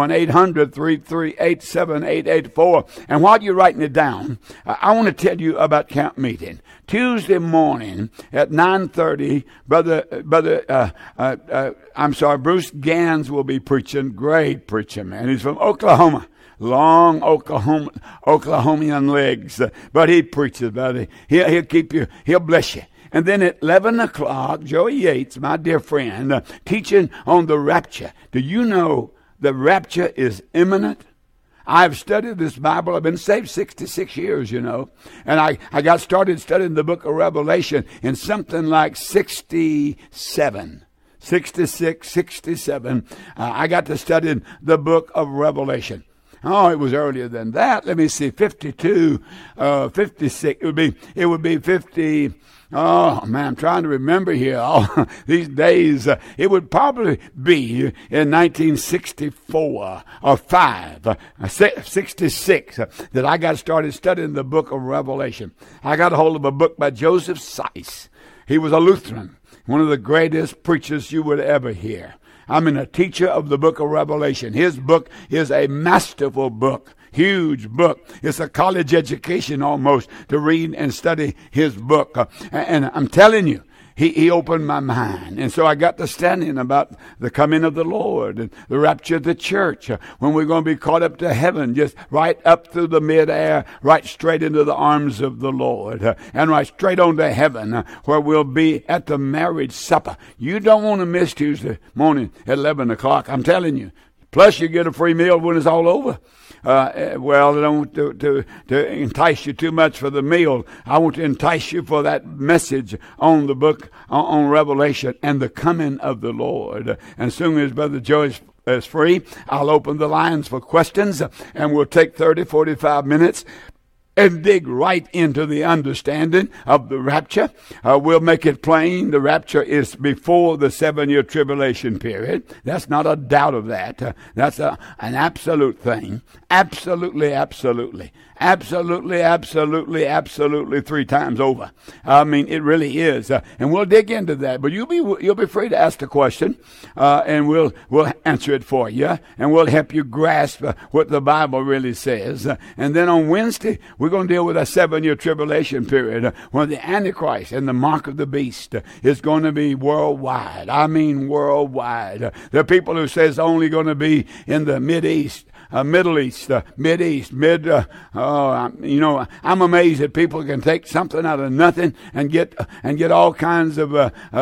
1-800-338-7884. And while you're writing it down, I want to tell you about camp meeting. Tuesday morning at 9:30, Bruce Gans will be preaching. Great preacher, man. He's from Oklahoma. Long Oklahomian legs. But he preaches, buddy. He'll keep you. He'll bless you. And then at 11 o'clock, Joey Yates, my dear friend, teaching on the rapture. Do you know the rapture is imminent? I've studied this Bible. I've been saved 66 years, you know. And I got started studying the book of Revelation in something like 67. 66, 67. I got to study the book of Revelation. Oh, it was earlier than that. Let me see, 52, 56. It would be 50. Oh, man, I'm trying to remember here all these days. It would probably be in 1964 or 66 that I got started studying the book of Revelation. I got a hold of a book by Joseph Seiss. He was a Lutheran, one of the greatest preachers you would ever hear. I mean, a teacher of the book of Revelation. His book is a masterful book. Huge book. It's a college education almost to read and study his book. And I'm telling you, he opened my mind. And so I got to studying about the coming of the Lord and the rapture of the church, when we're going to be caught up to heaven, just right up through the midair, right straight into the arms of the Lord, and right straight on to heaven, where we'll be at the marriage supper. You don't want to miss Tuesday morning at 11 o'clock. I'm telling you. Plus, you get a free meal when it's all over. Well, I don't want to entice you too much for the meal. I want to entice you for that message on the book, on Revelation and the coming of the Lord. And soon as Brother Joe is free, I'll open the lines for questions, and we'll take 30, 45 minutes and dig right into the understanding of the rapture. We'll make it plain. The rapture is before the 7-year tribulation period. That's not a doubt of that. That's an absolute thing. Absolutely, absolutely. Absolutely, absolutely, absolutely 3 times over. I mean, it really is. And we'll dig into that. But you'll be free to ask the question, and we'll answer it for you, and we'll help you grasp what the Bible really says. And then on Wednesday, we're going to deal with a 7-year tribulation period when the Antichrist and the mark of the beast is going to be worldwide. I mean worldwide. There are people who say it's only going to be in the Middle East, I'm amazed that people can take something out of nothing and get all kinds of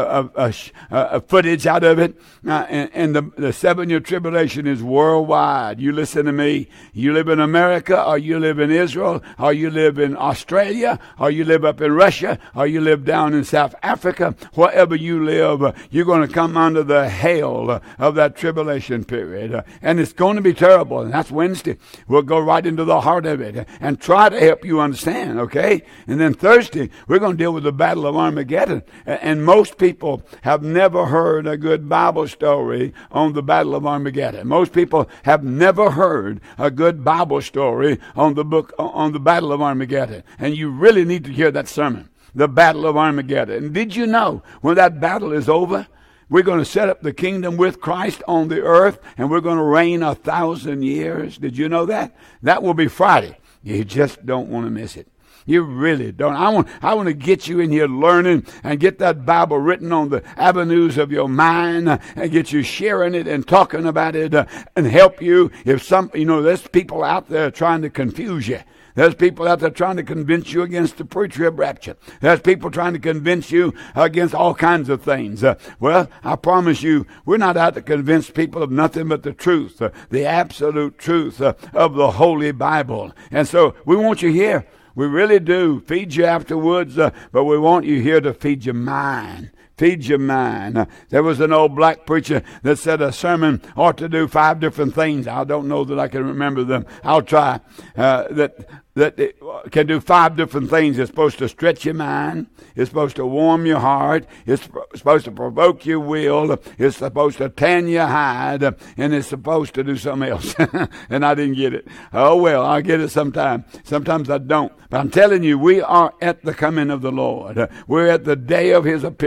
footage out of it. And the 7-year tribulation is worldwide. You listen to me. You live in America, or you live in Israel, or you live in Australia, or you live up in Russia, or you live down in South Africa. Wherever you live, you're going to come under the hail of that tribulation period. And it's going to be terrible. And that's Wednesday. We'll go right into the heart of it and try to help you understand, okay? And then Thursday, we're going to deal with the Battle of Armageddon. And most people have never heard a good Bible story on the Battle of Armageddon. Most people have never heard a good Bible story on the Battle of Armageddon. And you really need to hear that sermon, the Battle of Armageddon. And did you know when that battle is over, we're going to set up the kingdom with Christ on the earth, and we're going to reign 1,000 years. Did you know that? That will be Friday. You just don't want to miss it. You really don't. I want to get you in here learning and get that Bible written on the avenues of your mind and get you sharing it and talking about it and help you. If there's people out there trying to confuse you. There's people out there trying to convince you against the pre-trib rapture. There's people trying to convince you against all kinds of things. Well, I promise you, we're not out to convince people of nothing but the truth, the absolute truth of the Holy Bible. And so we want you here. We really do feed you afterwards, but we want you here to feed your mind. Feed your mind. There was an old black preacher that said a sermon ought to do 5 different things. I don't know that I can remember them. I'll try. That it can do 5 different things. It's supposed to stretch your mind. It's supposed to warm your heart. It's supposed to provoke your will. It's supposed to tan your hide. And it's supposed to do something else. And I didn't get it. Oh, well, I'll get it sometime. Sometimes I don't. But I'm telling you, we are at the coming of the Lord. We're at the day of his appearance.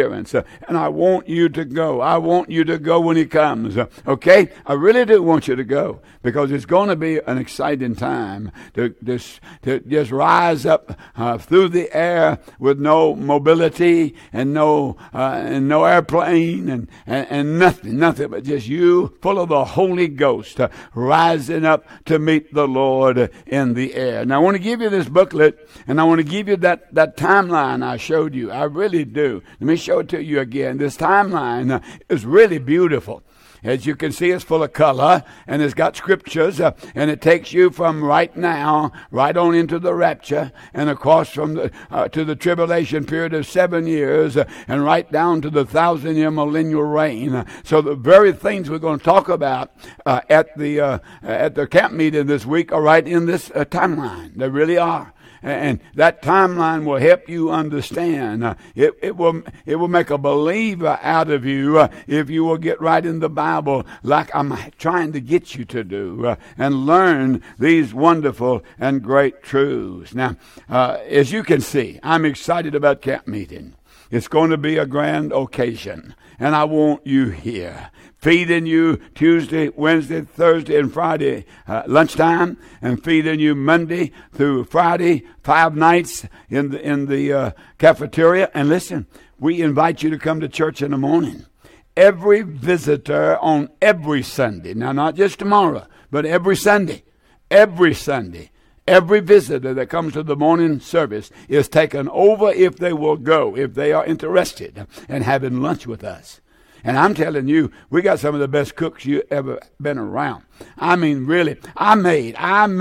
and I want you to go. I want you to go when he comes. Okay? I really do want you to go, because it's going to be an exciting time to just rise up through the air with no mobility and no airplane and nothing but just you full of the Holy Ghost, rising up to meet the Lord in the air. Now I want to give you this booklet, and I want to give you that timeline I showed you. I really do. Let me show it to you again. This timeline is really beautiful. As you can see, it's full of color, and it's got scriptures, and it takes you from right now, right on into the rapture, and across from to the tribulation period of 7 years, and right down to the 1,000-year millennial reign. So the very things we're going to talk about at the camp meeting this week are right in this timeline. They really are. And that timeline will help you understand. It will make a believer out of you if you will get right in the Bible like I'm trying to get you to do, and learn these wonderful and great truths. Now, as you can see, I'm excited about camp meeting. It's going to be a grand occasion, and I want you here. Feeding you Tuesday, Wednesday, Thursday, and Friday lunchtime, and feeding you Monday through Friday, 5 nights in the cafeteria. And listen, we invite you to come to church in the morning. Every visitor on every Sunday, now not just tomorrow, but every Sunday, every visitor that comes to the morning service is taken over if they will go, if they are interested in having lunch with us. And I'm telling you, we got some of the best cooks you ever been around. I mean, really, I made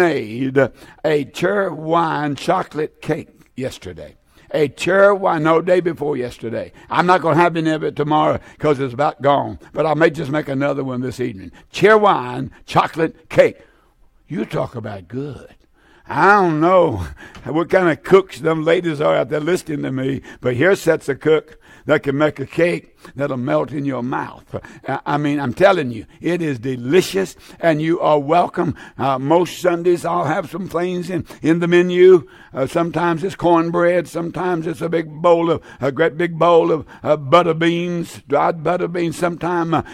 a cherry wine chocolate cake yesterday. A cherry wine, no, day before yesterday. I'm not going to have any of it tomorrow because it's about gone. But I may just make another one this evening. Cherry wine chocolate cake. You talk about good. I don't know what kind of cooks them ladies are out there listening to me, but here sits a cook that can make a cake that'll melt in your mouth. I mean, I'm telling you, it is delicious, and you are welcome. Most Sundays I'll have some things in the menu. Sometimes it's cornbread. Sometimes it's a great big bowl of butter beans, dried butter beans. Sometimes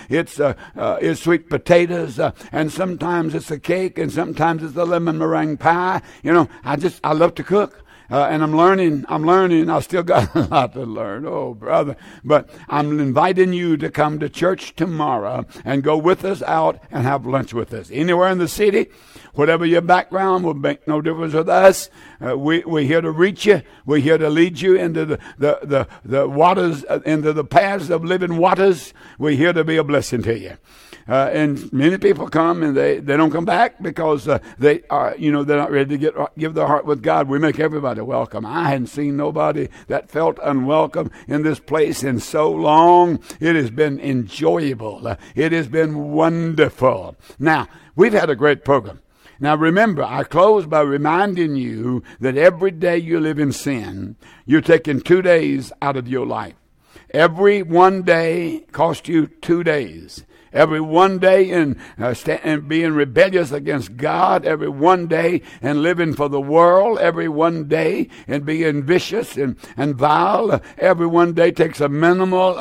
it's sweet potatoes, and sometimes it's a cake, and sometimes it's a lemon meringue pie. You know, I love to cook. And I'm learning. I've still got a lot to learn. Oh, brother. But I'm inviting you to come to church tomorrow and go with us out and have lunch with us. Anywhere in the city, whatever your background, will make no difference with us. We're here to reach you. We're here to lead you into the waters, into the paths of living waters. We're here to be a blessing to you. And many people come and they don't come back because they're not ready to give their heart with God. We make everybody welcome. I hadn't seen nobody that felt unwelcome in this place in so long. It has been enjoyable. It has been wonderful. Now, we've had a great program. Now remember, I close by reminding you that every day you live in sin, you're taking 2 days out of your life. Every one day costs you 2 days. Every one day in being rebellious against God, every one day in living for the world, every one day in being vicious and vile, every one day takes a minimal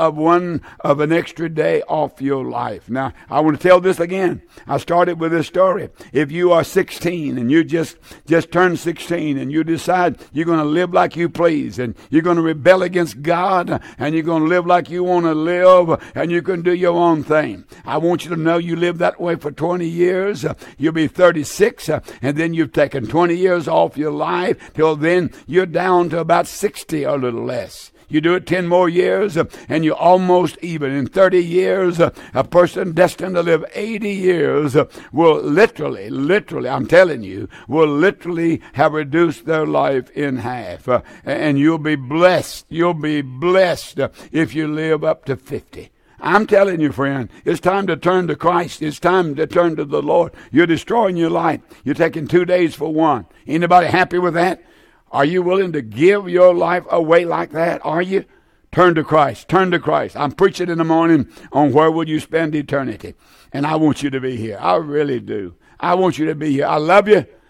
of an extra day off your life. Now, I want to tell this again. I started with this story. If you are 16 and you just turned 16 and you decide you're going to live like you please and you're going to rebel against God and you're going to live like you want to live and you can do your own thing. I want you to know you live that way for 20 years. You'll be 36, and then you've taken 20 years off your life. Till then, you're down to about 60 or a little less. You do it 10 more years, and you're almost even. In 30 years, a person destined to live 80 years will literally, I'm telling you, will literally have reduced their life in half. And you'll be blessed. You'll be blessed if you live up to 50. I'm telling you, friend, it's time to turn to Christ. It's time to turn to the Lord. You're destroying your life. You're taking 2 days for one. Anybody happy with that? Are you willing to give your life away like that? Are you? Turn to Christ. Turn to Christ. I'm preaching in the morning on where will you spend eternity. And I want you to be here. I really do. I want you to be here. I love you.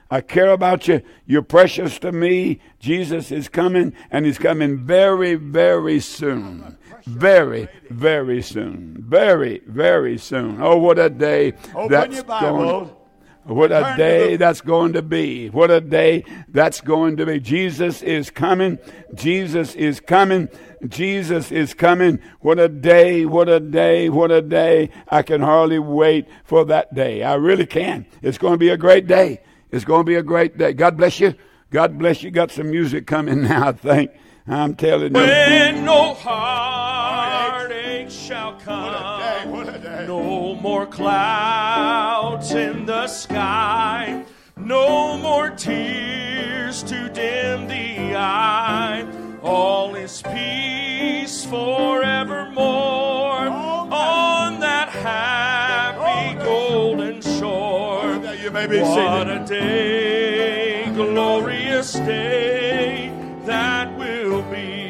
I care about you. You're precious to me. Jesus is coming, and he's coming very, very soon. Very, very soon. Very, very soon. Oh, what a day that's going. What a day that's going to be. What a day that's going to be. Jesus is coming. Jesus is coming. Jesus is coming. What a day, what a day, what a day. I can hardly wait for that day. I really can. It's going to be a great day. It's going to be a great day. God bless you. God bless you. Got some music coming now, I think. I'm telling you. When no heartache shall come, no more clouds in the sky, no more tears to dim the eye, all is peace forevermore on that happy golden shore. What a day, glorious day that will be.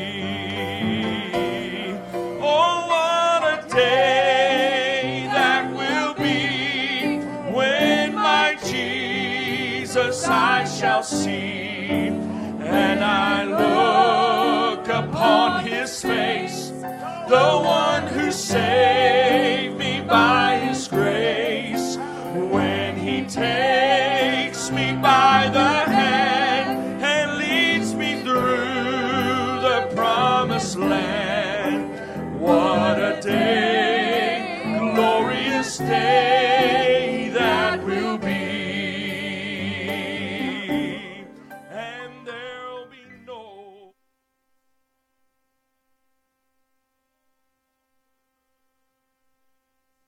Oh, what a day that will be when my Jesus I shall see, and I look upon his face, the one who saved me by his grace. When he takes me by